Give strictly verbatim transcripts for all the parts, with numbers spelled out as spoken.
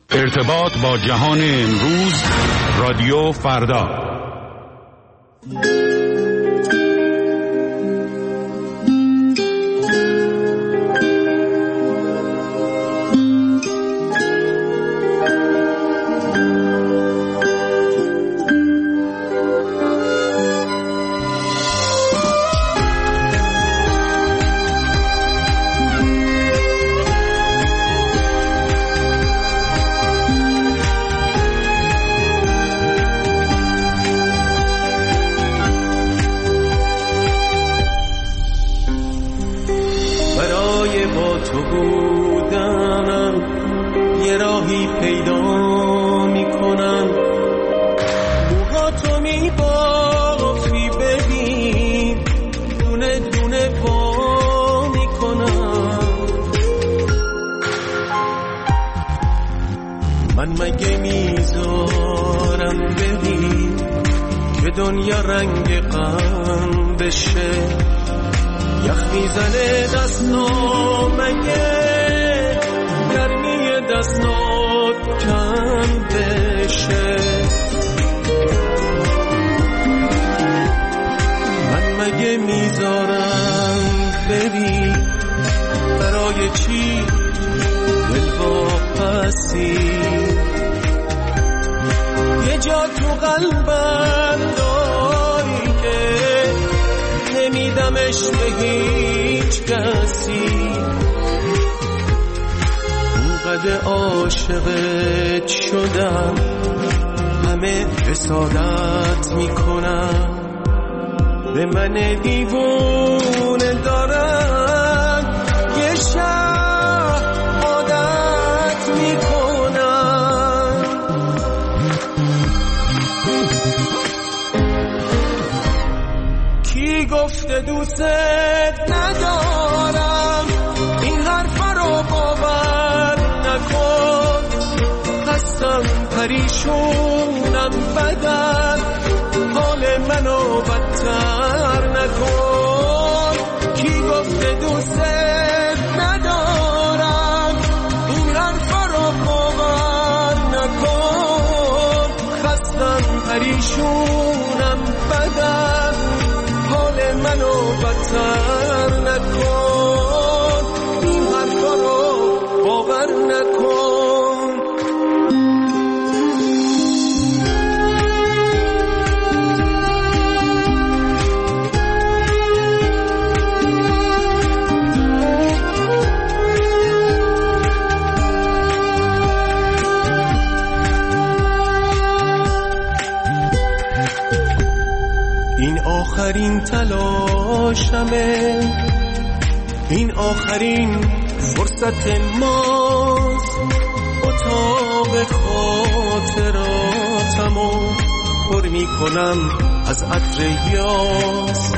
ارتباط با جهان امروز، رادیو فردا. دنیا رنگ غم بشه، یخ میزنه دستا مگه گرمی دستات کم بشه. من مگه میذارم بری، برای چی دل واپسی؟ یه جا تو قلبم داری که نمیدمش به هیچ کسی. اونقدر عاشقت شدم همه حسادت میکنم، به من دیوونه دارن یه شب عادت میکنم. کی گفته دوست ندارم، این حرفا رو باور نکن. هستم پریشونم بدن، حال منو بدتر نکن. کی گفته دوست ندارم، این حرفا رو باور نکن. خستم پریشونم بدن، حال منو بدتر نکن. این حرفا رو باور نکن. آخرین تلاشمه، این آخرین فرصت ماست. اتاق خاطراتمو پر میکنم از عطر یاس.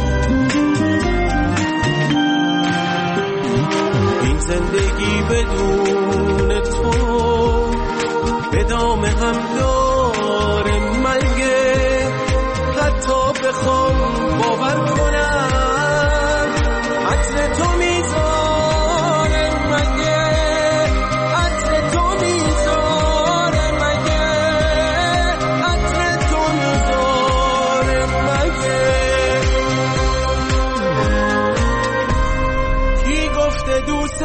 این زندگی بدون تو به دام هم داره مگه؟ حتی بخوام باور کنم عطر تو میذاره مگه؟ عطر تو میذاره مگه؟ عطر تو میذاره مگه؟ کی گفته دوست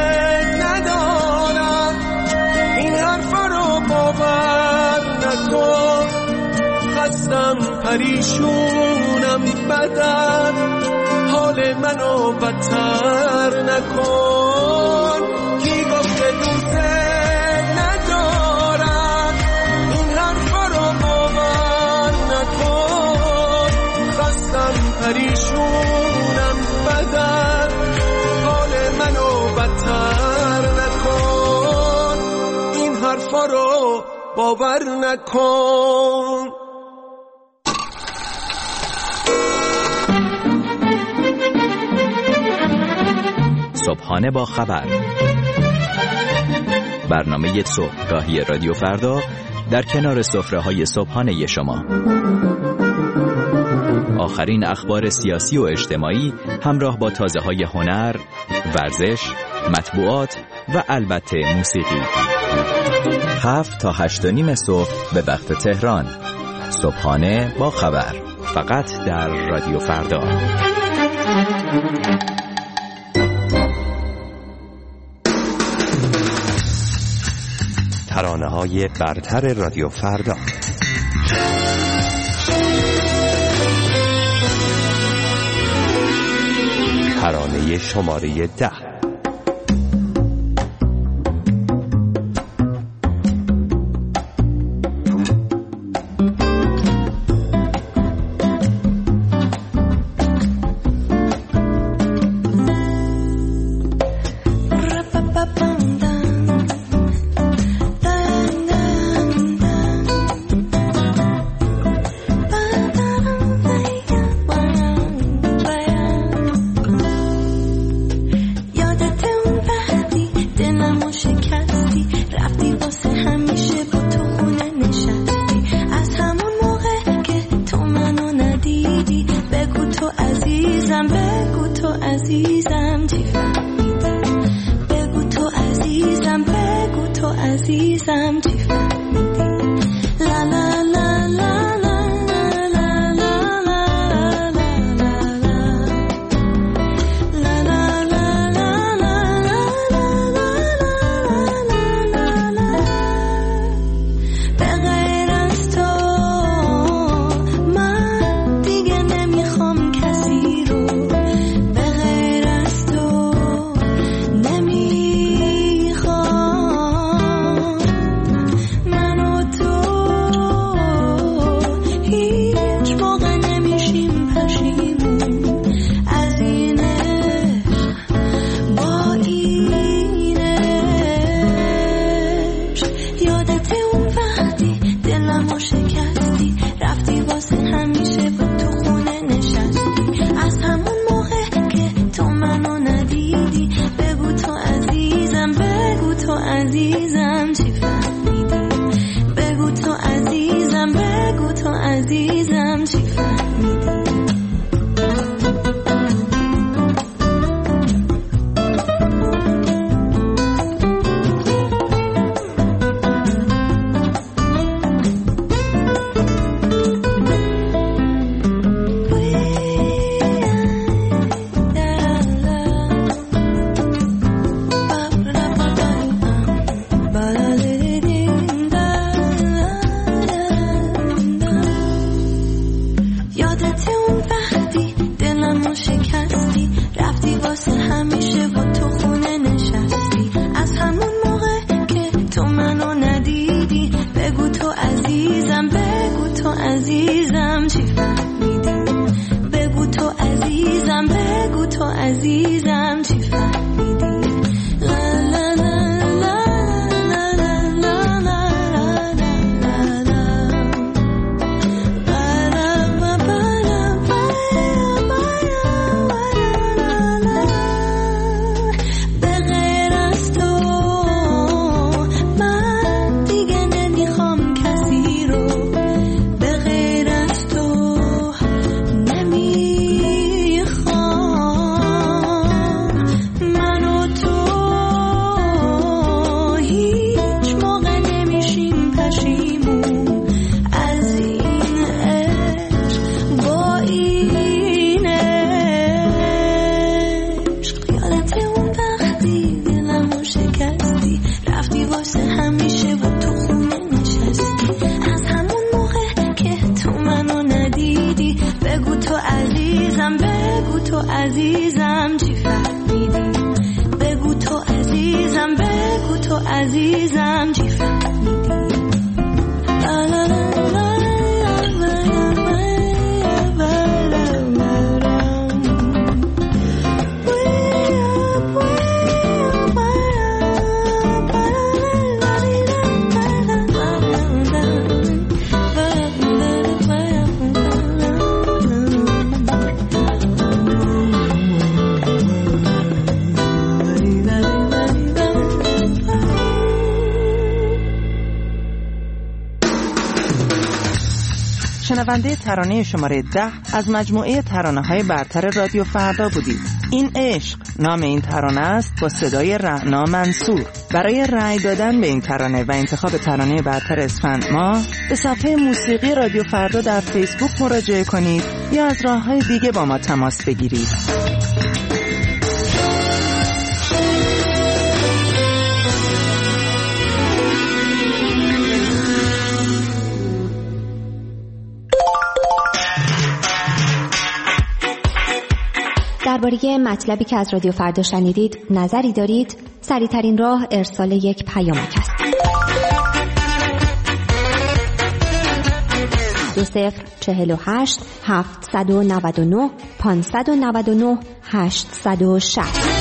ندارم، این حرفا رو باور نکن. خستم پریشونم بدن، حال منو بدتر نکن. کی گفته دوست ندارم، این حرفا رو باور نکن. خستم پریشونم بدن، حال منو بدتر نکن. این حرفا رو باور نکن. صبحانه با خبر، برنامه صبحگاهی رادیو فردا در کنار سفره‌های صبحانه شما. آخرین اخبار سیاسی و اجتماعی همراه با تازه‌های هنر، ورزش، مطبوعات و البته موسیقی. هفت تا هشت و نیم صبح به وقت تهران. صبحانه با خبر، فقط در رادیو فردا. ترانه‌های برتر رادیو فردا. ترانه شماره ده. شنونده ترانه شماره ده از مجموعه ترانه‌های برتر رادیو فردا بودید. این عشق نام این ترانه است با صدای رعنا منصور. برای رأی دادن به این ترانه و انتخاب ترانه برتر اسفند ماه به صفحه موسیقی رادیو فردا در فیسبوک مراجعه کنید یا از راه‌های دیگه با ما تماس بگیرید. درباره مطلبی که از رادیو فردا شنیدید نظری دارید؟ سریع‌ترین راه ارسال یک پیامک است. دو صفر چهل و هشت هفتصد و نود و نه پانصد و نود و نه هشتصد و شصت.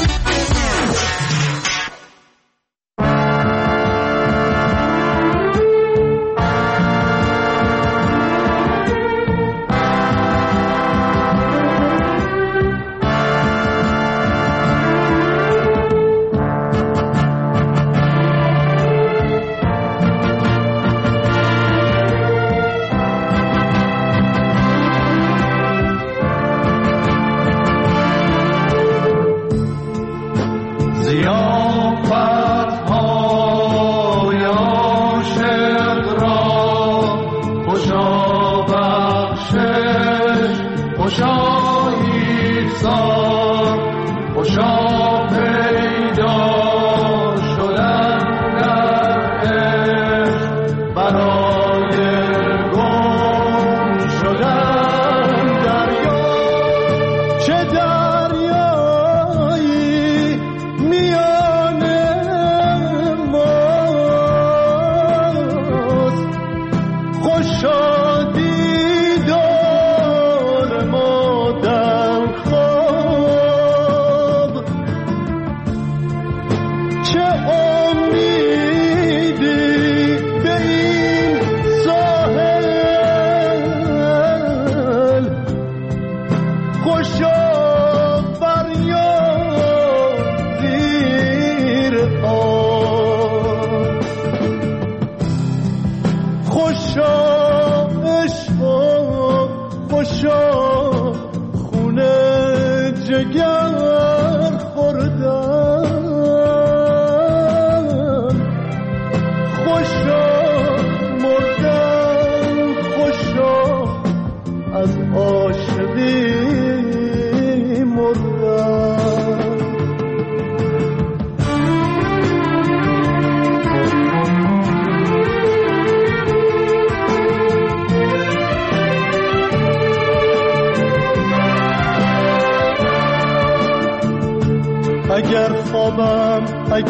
اگر خوابم،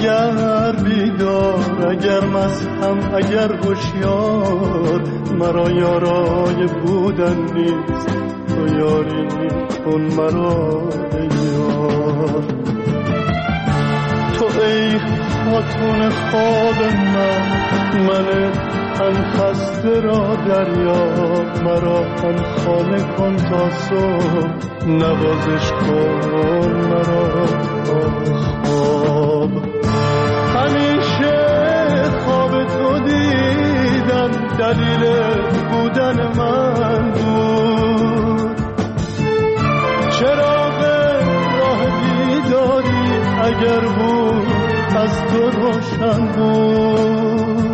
اگر بیدار، اگر مستم، اگر هوشیار، مرا یارای بودن نیست، تو یاری کن مرا یار. تو ای خاتون خواب من، من تن خسته را دریاب، مرا تن خانه کن تا صبح، نوازش کن مرا تا خواب. همیشه خواب تو دیدم، دلیل بودن من بود. چراغ راه بیداری اگر بود از تو روشن بود.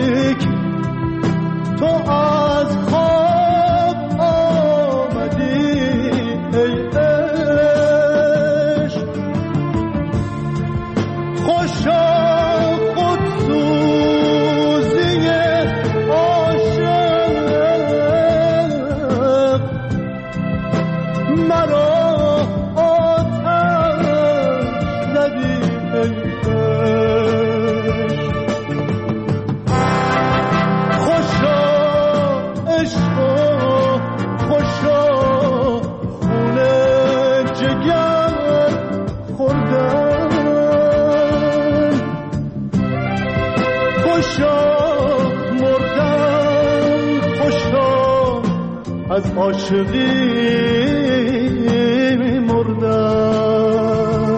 تو از خواب آمدی خوشا قدسوزی عاشق مرا آتش زدی ای خوشا عشقا خوشا خون جگر خوردن خوشا مردن خوشا از عاشقی مردن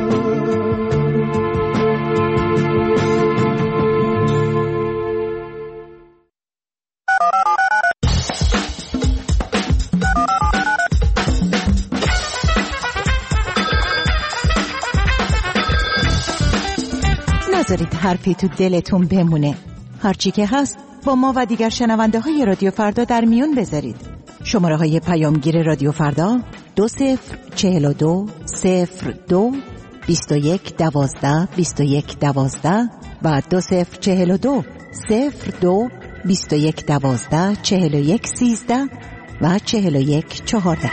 نذارید حرفی تو دلتون بمونه. هرچی که هست با ما و دیگر شنونده های رادیو فردا در میون بذارید. شماره های پیامگیر رادیو فردا دو صفر چهل و دو صفر دو بیست و یک دوازده بیست و یک دوازده و دو صفر چهل و دو صفر دو بیست و یک دوازده چهل و یک سیزده و چهل و یک چهارده.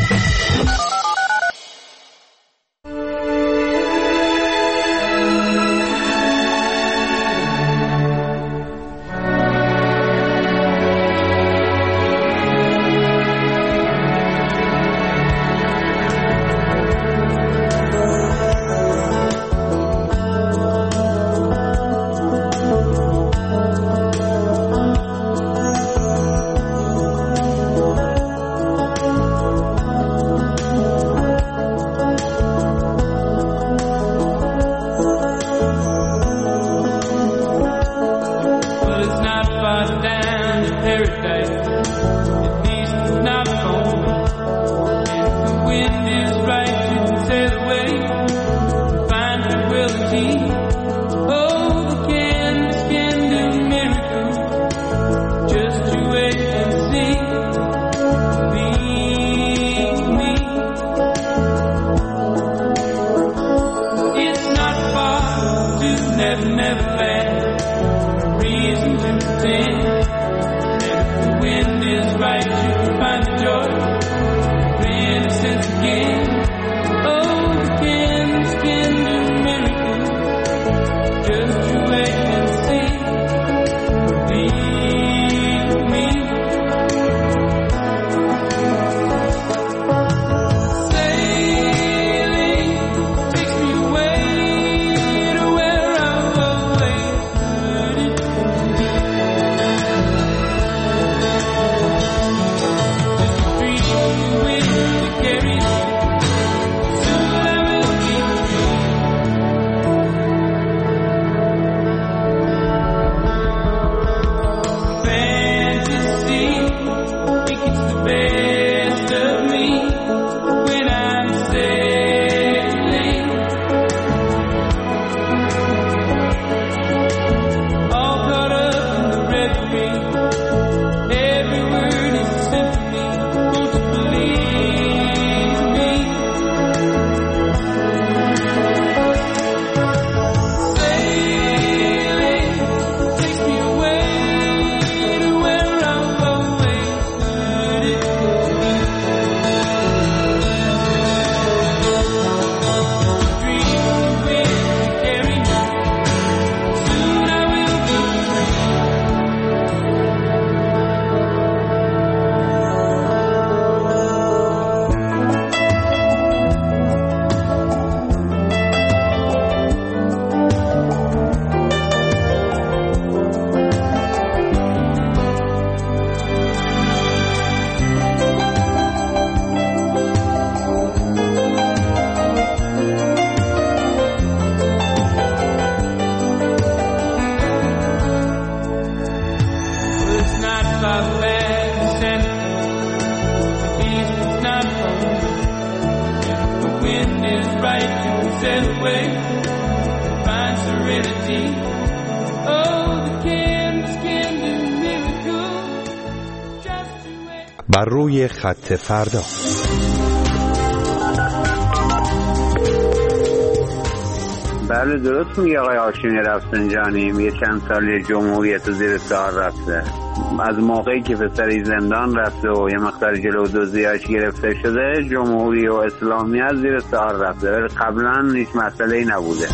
بر روی خط فردا. بله درست میگه آقای هاشمی رفسنجانی. یه چند سالی جمهوریت زیر سوال رفته. از موقعی که پسری زندان رفته و یه مقدار جلو دزدیاش گرفته شده، جمهوری و اسلامیت زیر سوال رفته، ولی قبلا هیچ مسئله‌ای نبوده.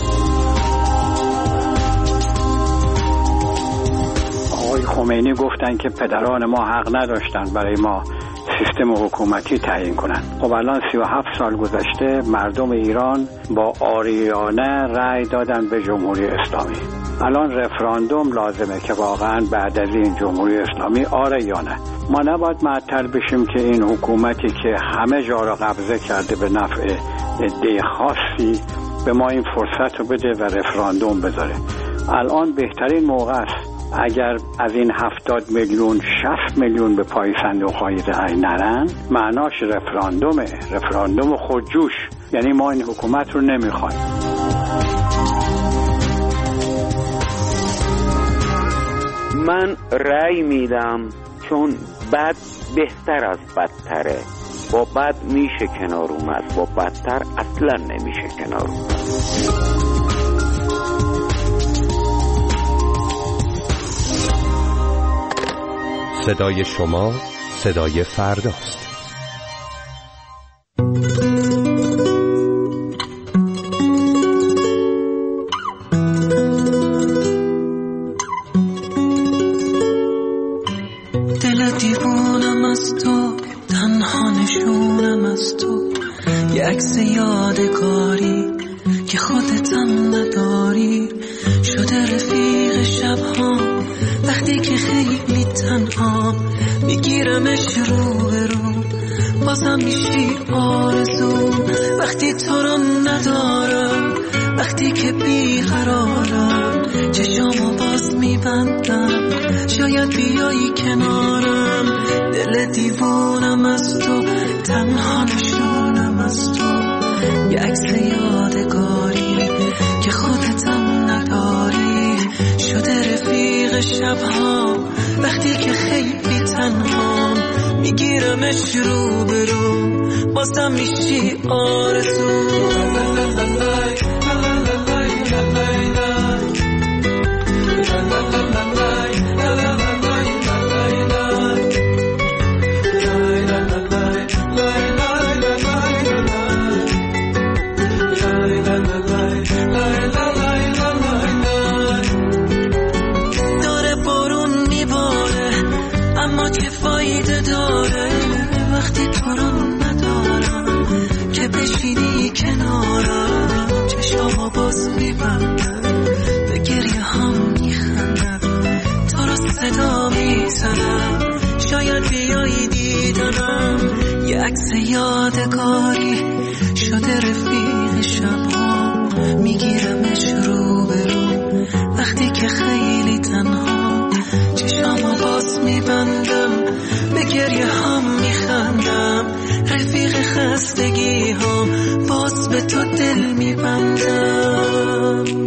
آقای خمینی گفتن که پدران ما حق نداشتن برای ما سیستم حکومتی تعیین کنند. خب الان سی و هفت سال گذشته، مردم ایران با عاریانه رأی دادن به جمهوری اسلامی. الان رفراندوم لازمه که واقعا بعد از این جمهوری اسلامی آره یا نه. ما نباید معطل بشیم که این حکومتی که همه جا را قبضه کرده به نفع عده خاصی به ما این فرصت رو بده و رفراندوم بذاره. الان بهترین موقع است. اگر از این هفتاد میلیون شصت میلیون به پای صندوق‌های رأی نرن، معناش رفراندومه، رفراندوم خودجوش، یعنی ما این حکومت رو نمیخوایم. من رأی میدم چون بد بهتر از بدتره. با بد میشه کنار اومد، با بدتر اصلا نمیشه کنار اومد. صدای شما صدای فرداست. دل دیوانم از تو، تنها نشونم از تو، یه عکس یادگاری که خودتم نداری، شده رفیق شبها وقتی که خیلی تنها، میگیرمش رو به رو، بازم میشی آرزو وقتی تو رو ندارم، وقتی که بیقرارم، چشامو باز میبندم، شاید بیایی کنارم. دل دیوانم از تو، تنها نشونم از تو، یه عکس یادگاری که خودتم نداری، شده رفیق شبها وقتی که خیلی تنها، میگیرمش رو به رو، بازم میشی آرزو. شاید بیایی دیدنم، یه عکس یادگاری شده رفیق شبها، میگیرمش رو به رو وقتی که خیلی تنها، چشامو باز میبندم، به گریه هم میخندم، رفیق خستگی ها باز به تو دل میبندم.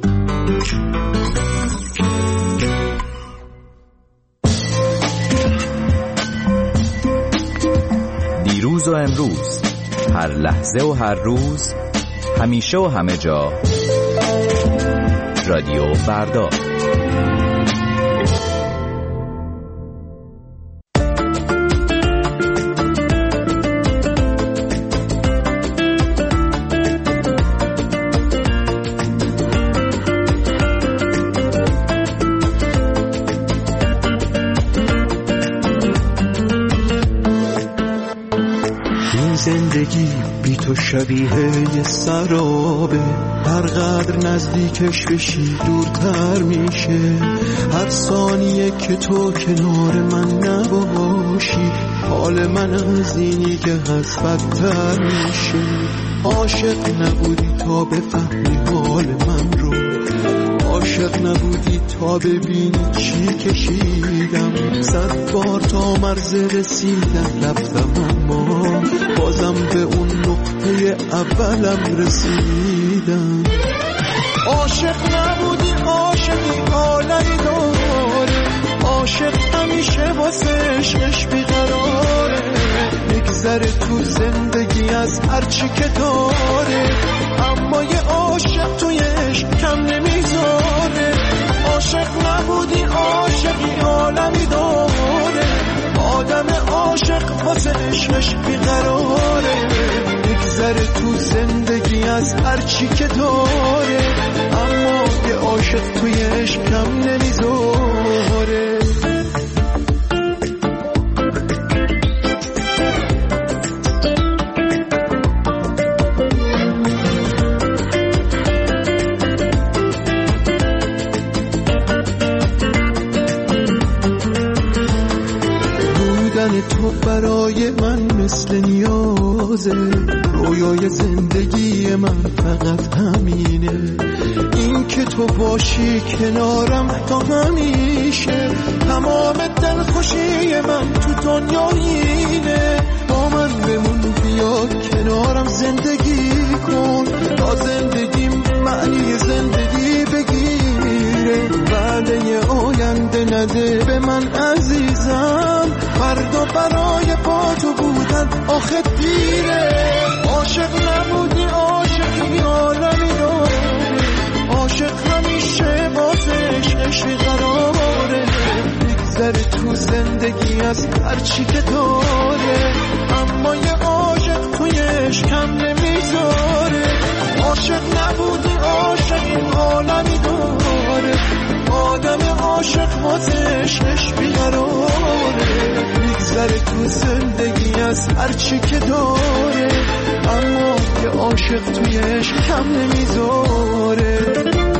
دیروز و امروز، هر لحظه و هر روز، همیشه و همه جا، رادیو فردا. زندگی بی تو شبیه یه سرابه، هر قدر نزدیکش بشی دورتر میشه، هر ثانیه که تو کنار من نباشی، حال من از اینی که هست بدتر میشه. عاشق نبودی تا بفهمی حال من رو، عاشق نبودی تا ببینی چی کشیدم، صد بار تا مرز رسیدم رفتم، اما بازم به اون نقطه اولم رسیدم. عاشق نبودی عاشقی عالمی داره، عاشق همیشه واسه عشقش بیقراره، میگذره تو زندگی از هرچی که داره، اما یه عاشق توی عشق کم نمیذاره. عاشق نبودی عاشقی عالمی داره، آدم عاشق واسه عشقش بیقراره. میگذره تو زندگی از هرچی که داره، اما یه عاشق توی عشق کم نمیذاره. تو برای من مثل نیازه، رویای زندگی من فقط همینه. این که تو باشی کنارم تا همیشه، تمام دلخوشی من تو دنیا اینه. با من بمون بیا کنارم زندگی کن، تا زندگیم معنی زندگی بگیره. وعده آینده نده به من عزیزم، فردا برای با تو بودن آخه دیره. عاشق نبودی عاشقی عالمی داره، عاشق همیشه بازش عشقی قراره. میگذره تو زندگی از هرچی که داره، اما یه عاشق توی عشق کم نمیذاره. عاشق نبودی عاشقی عالمی داره، آدم عاشق بازش عشقی قراره. میگذره تو زندگی از هرچی که داره، اما یه عاشق توی عشق کم نمیذاره.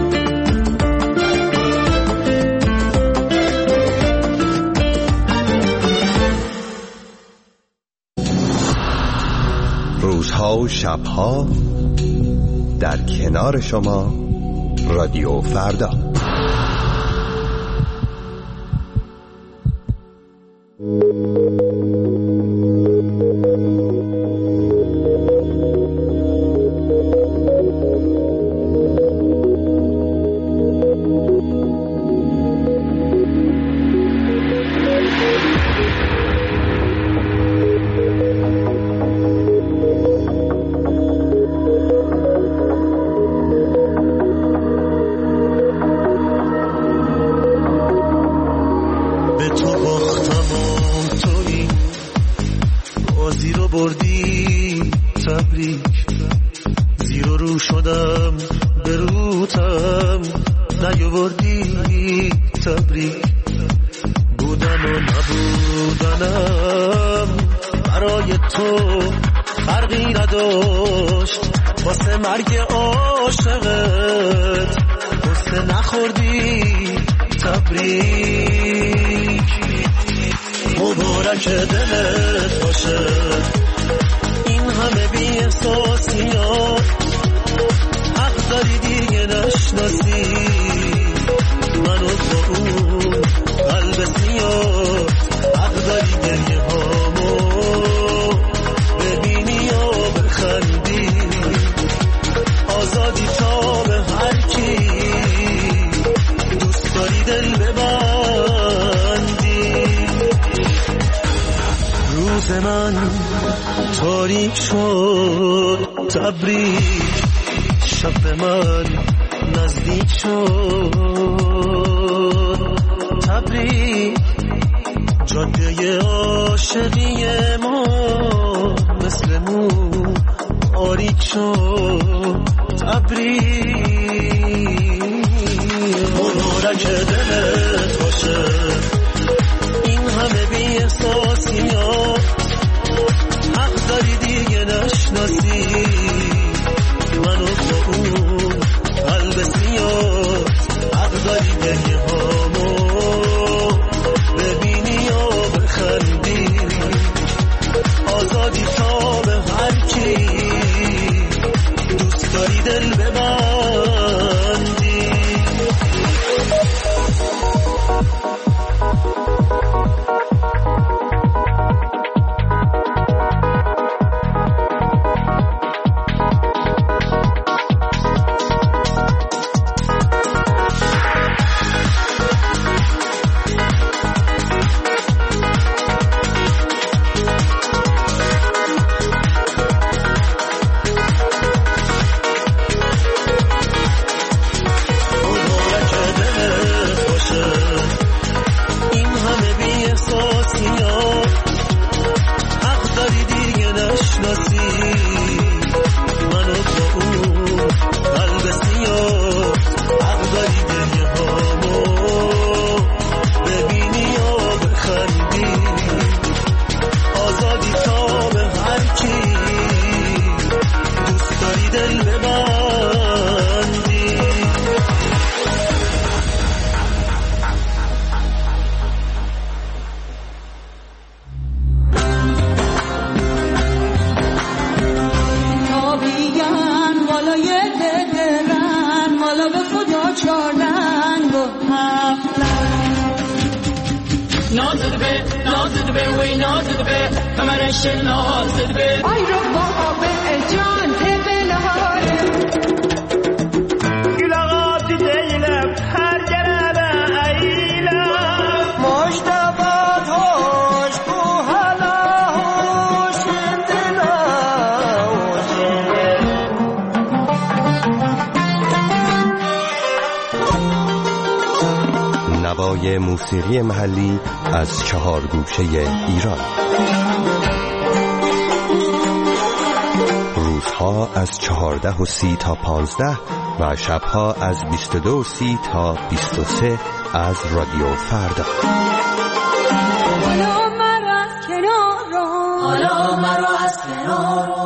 روزها و شبها در کنار شما رادیو فردا. تاریک شد تبریک، شب به من نزدیک شد تبریک. جاده عاشقی ما مثل مو تاریک شد تبریک. مبارک دلت باشه این همه بی احساسیات، حق داری دیگه نشناسی منو با اون قلب سیاه. حق داری گریه هامو ببینی یا بخندی، آزادی تا به هر کی دوست داری دل ببر. به وی نازد به کمرش نازد به آی رو با به جان تبل هاره گلاغات دیلم هر گرده ایلم مشتبات هوش کو حالا هوش دلا نوای موسیقی محلی از چهار گوشه ایران. روزها از چهارده و سی تا پانزده و شبها از بیست و دو و سی تا بیست و سه از رادیو فردا. حالا مرا از کنار حالا مرا از کنار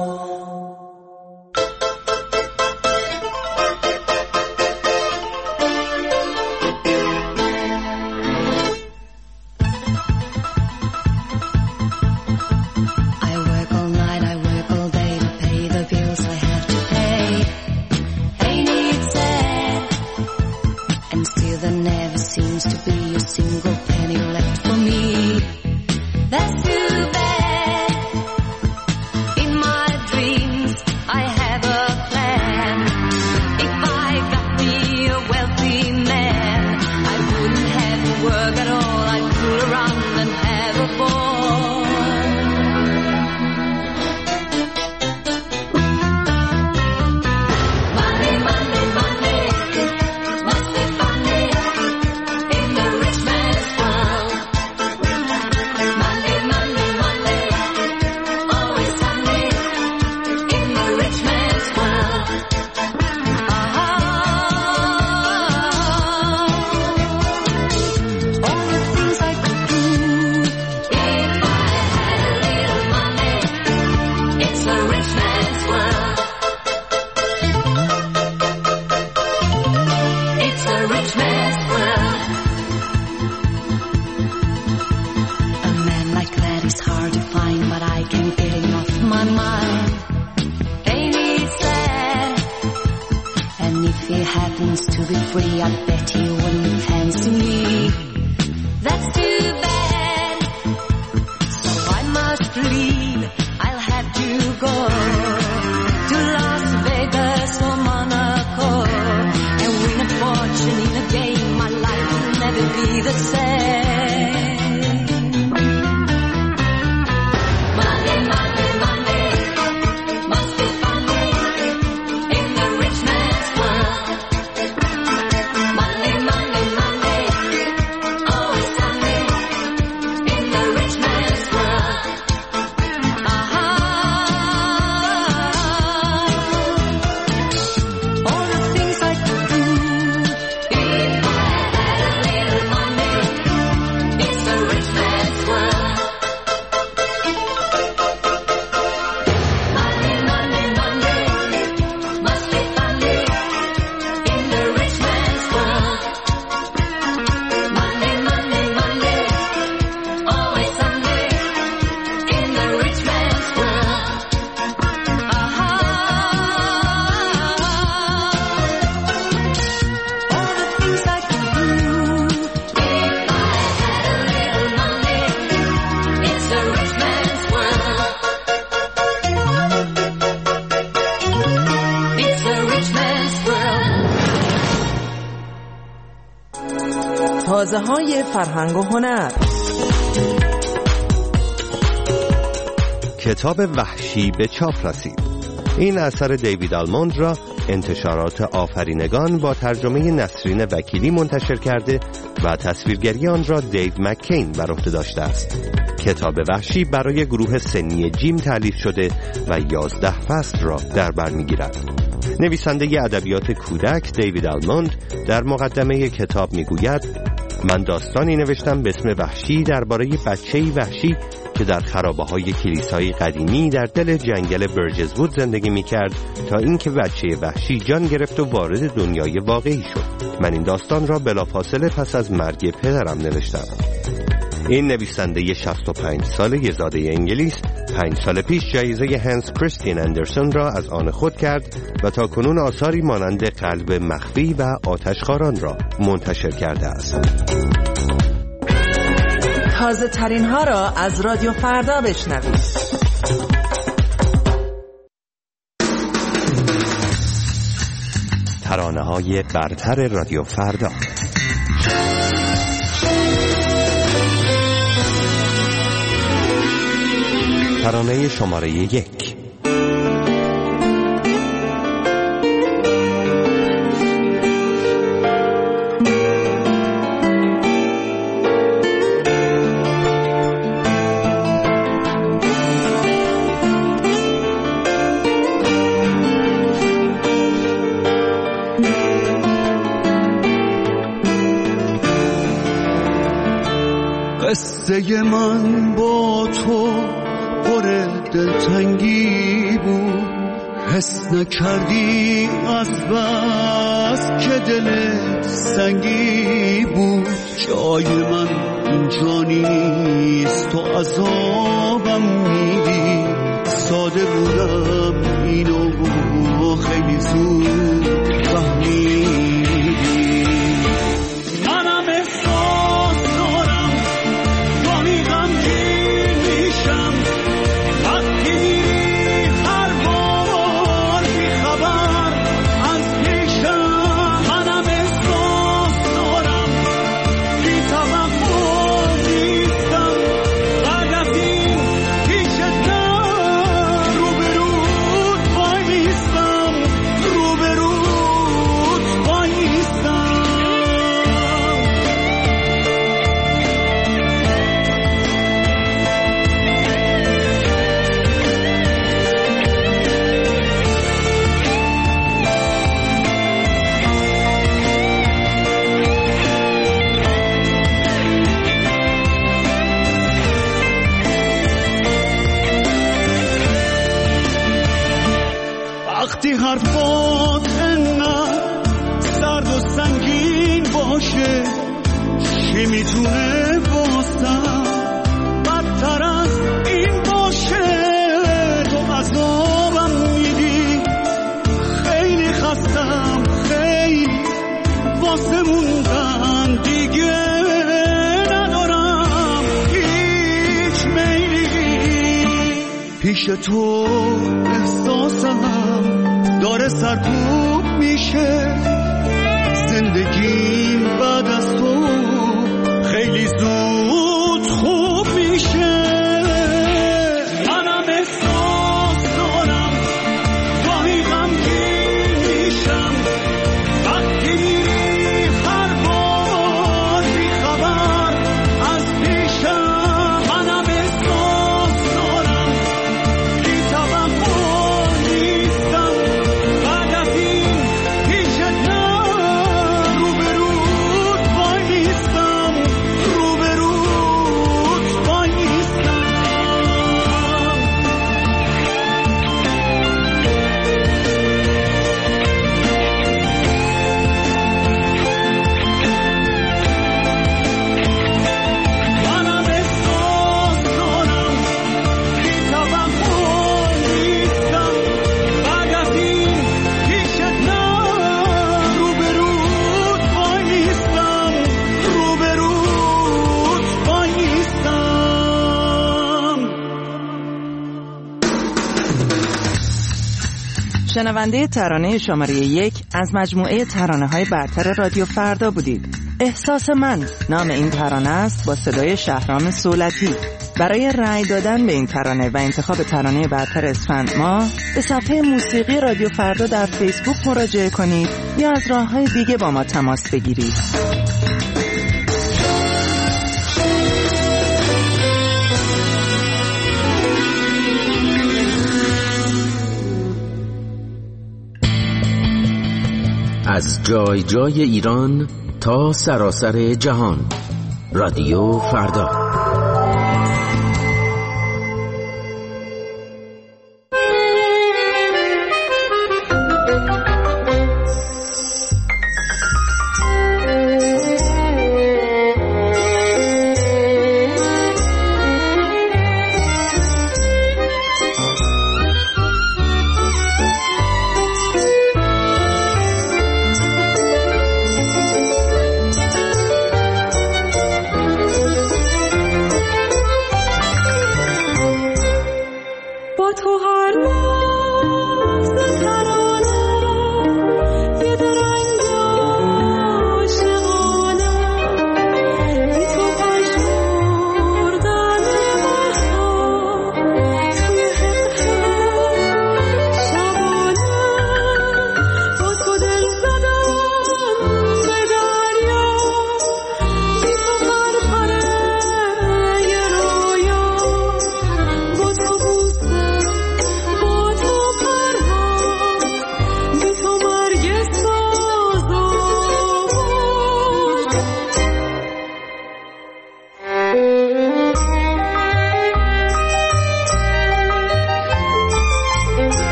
تازه های فرهنگ و هنر. کتاب وحشی به چاپ رسید. این اثر دیوید آلموند را انتشارات آفرینگان با ترجمه نسرین وکیلی منتشر کرده و تصویرگری آن را دیو مکین بر عهده داشته است. کتاب وحشی برای گروه سنی جیم تالیف شده و یازده فصل را در بر می‌گیرد. نویسنده ادبیات کودک دیوید آلموند در مقدمه کتاب می‌گوید: من داستانی نوشتم به اسم وحشی درباره بچه‌ای وحشی که در خرابه‌های کلیسای قدیمی در دل جنگل برجزوود زندگی می‌کرد تا اینکه بچه وحشی جان گرفت و وارد دنیای واقعی شد. من این داستان را بلافاصله پس از مرگ پدرم نوشتم. این نویسنده شصت و پنج ساله زاده انگلیس پنج سال پیش جایزه هنس کریستین اندرسون را از آن خود کرد و تا کنون آثاری مانند قلب مخفی و آتشخواران را منتشر کرده است. تازه ترین ها را از رادیو فردا بشنوید. ترانه های برتر رادیو فردا. ترانه شماره یک. قصه من با تو پر دلتنگی بود، حس نکردی از بس که دل سنگی بود. جای من اینجا نیست، تو عذابم میدی. ساده بودم اینو خیلی زود فهمیدی. منم احساس دارم گاهی غمگین میشم وقتی میری هر بار بیخبر از پیشم. منم احساس دارم بی توقع نیستم بعد از این پیشت نه روبروت وایستم روبروت وایستم. وقتی حرفات انقدر سرد و سنگین باشه، چی میتونه واسم بدتر از این باشه؟ تو عذابم میدی، خیلی خستم خیلی واسه موندن دیگه ندارم هیچ میلی. پیش تو احساسم داره سرکوب میشه، زندگیم بعد از تو خیلی زود خوب میشه. منم احساس دارم گاهی غمگین میشم وقتی میری هر بار بیخبر از پیشم. منم احساس دارم بی توقع نیستم بعد از این پیشت نه روبروت وایستم روبروت وایستم. منم احساس دارم بی توقع نیستم بعد از این پیشت نه روبروت وایستم روبروت وایستم. شنونده ترانه شماره یک از مجموعه ترانه های برتر رادیو فردا بودید. احساس من نام این ترانه است با صدای شهرام سولتی. برای رأی دادن به این ترانه و انتخاب ترانه برتر اسفند ماه به صفحه موسیقی رادیو فردا در فیسبوک مراجعه کنید یا از راه‌های دیگه با ما تماس بگیرید. از جای جای ایران تا سراسر جهان، رادیو فردا.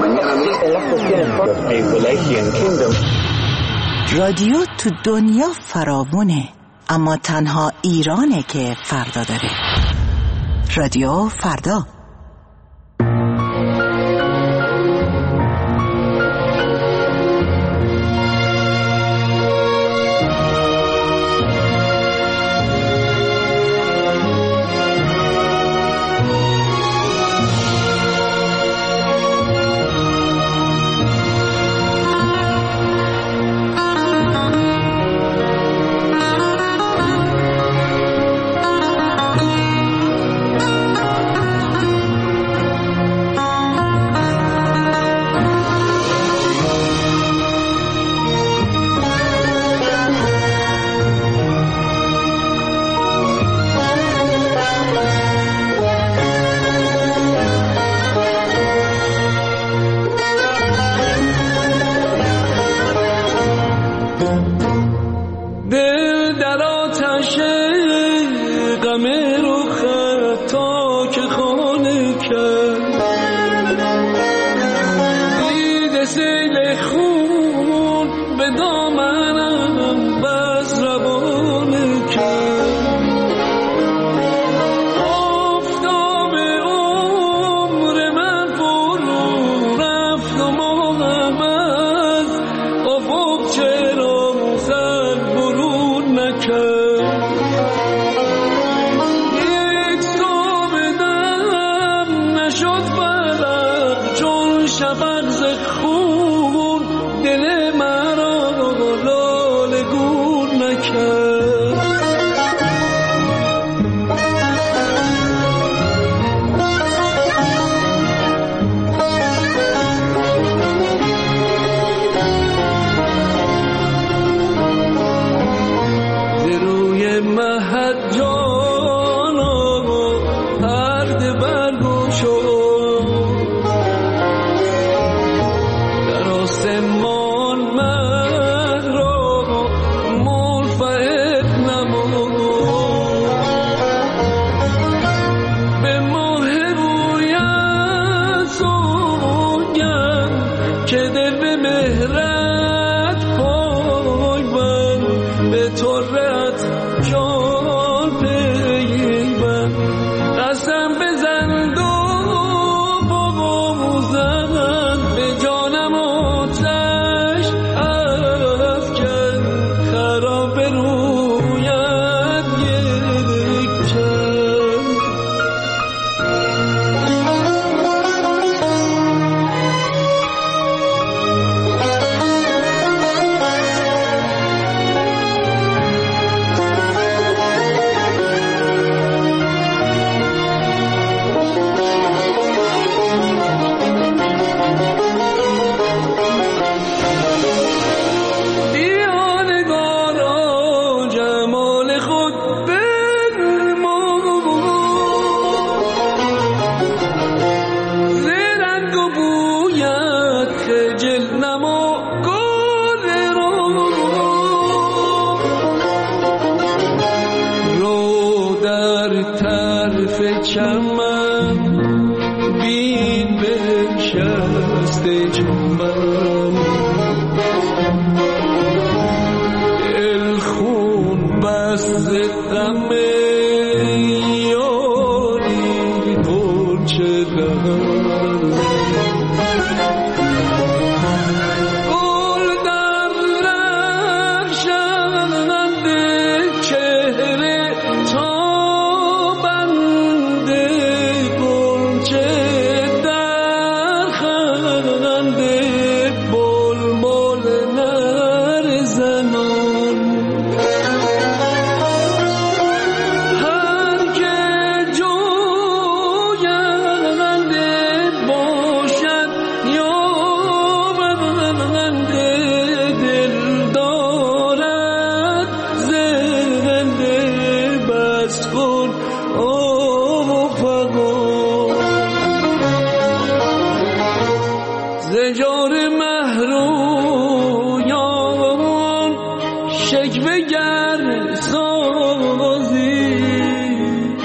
رادیو تو دنیا فراوونه، اما تنها ایرانه که فردا داره. رادیو فردا.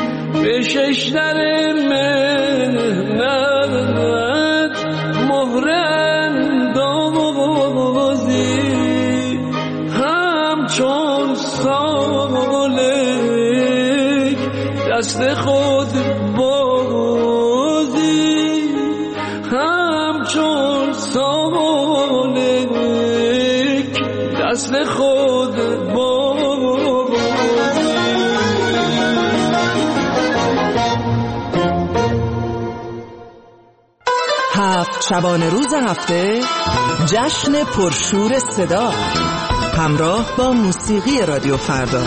ششتر مهنت مهره دست خود بازی همچون سالک دست خود بازی. هفت شبانه روز هفته جشن پرشور صدا همراه با موسیقی رادیو فردا.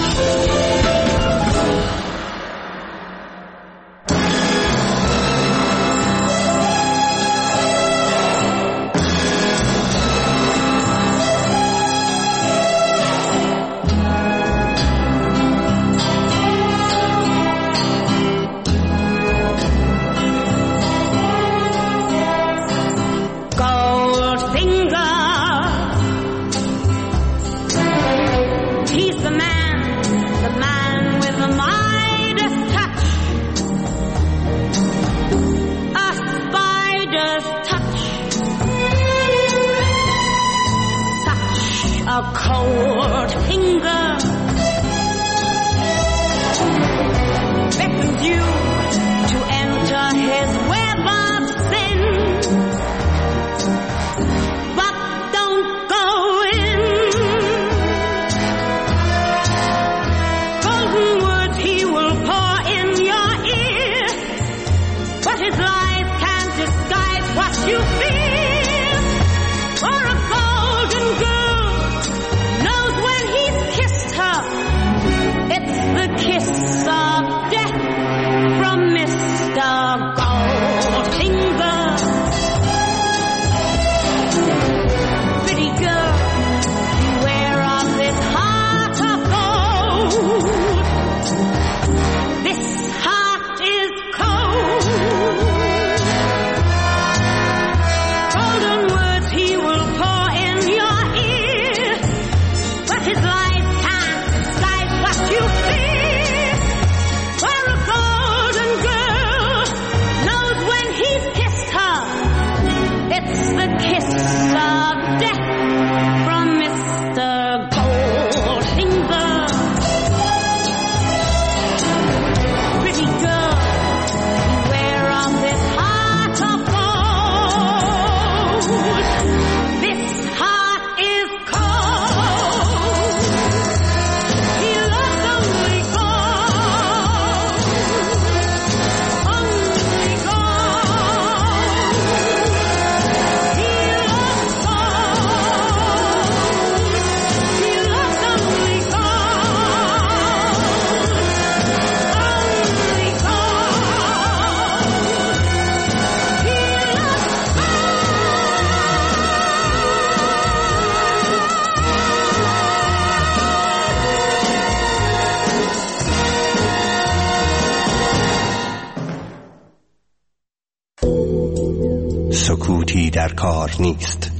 سکوتی در کار نیست.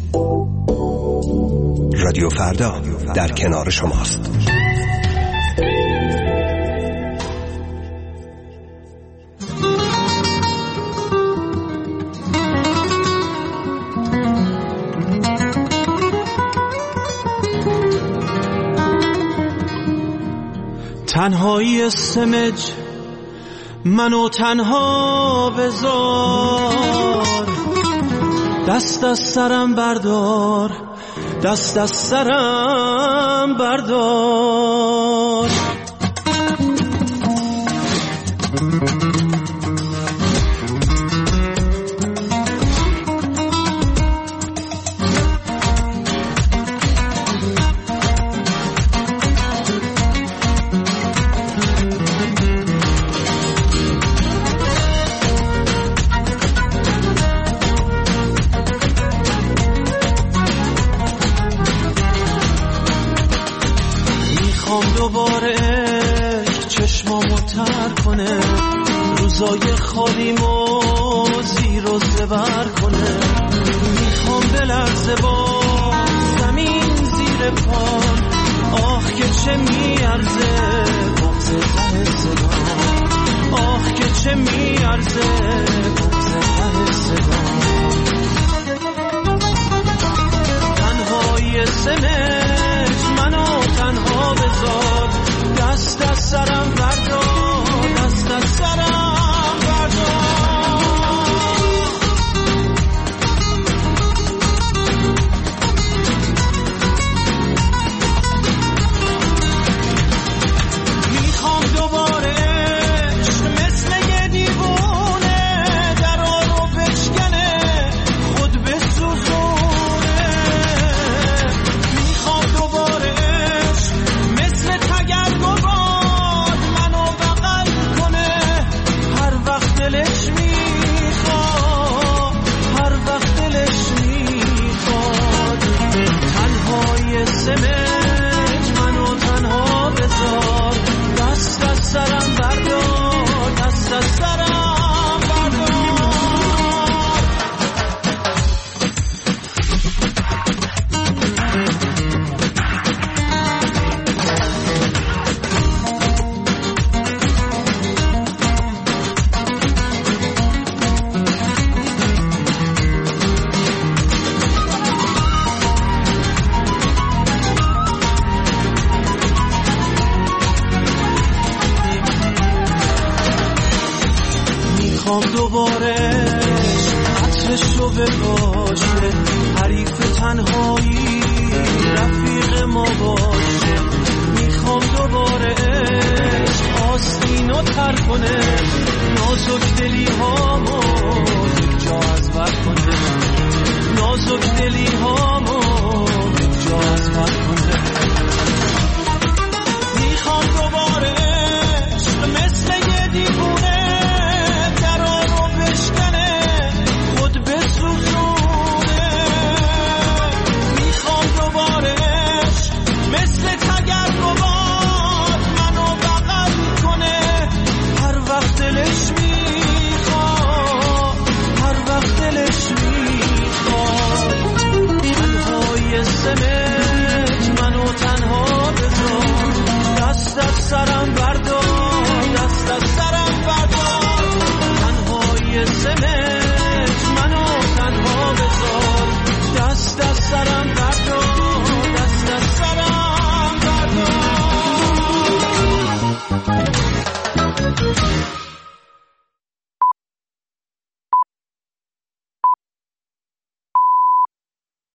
رادیو فردا در کنار شماست. تنهایی سمج منو تنها بذار، دست از سرم بردار، دست از سرم بردار. دوباره چشمامو تر کنه، روزای خالیمو زیر و زبر کنه. میخوام بلرزه با زمین زیر پام، آخ که چه میارزه بغض ته صدام، آخ که چه میارزه بغض ته صدام. تنهایی سمج منو تنها بذار، دست از سرم بردار، دست از میخوام دوباره عطرش رو بپاشه، حریف تنهایی رفیق ما باشه. میخوام دوباره آستینو تر کنه، نازک دلی هامو یک جا از بر کنه، نازک دلی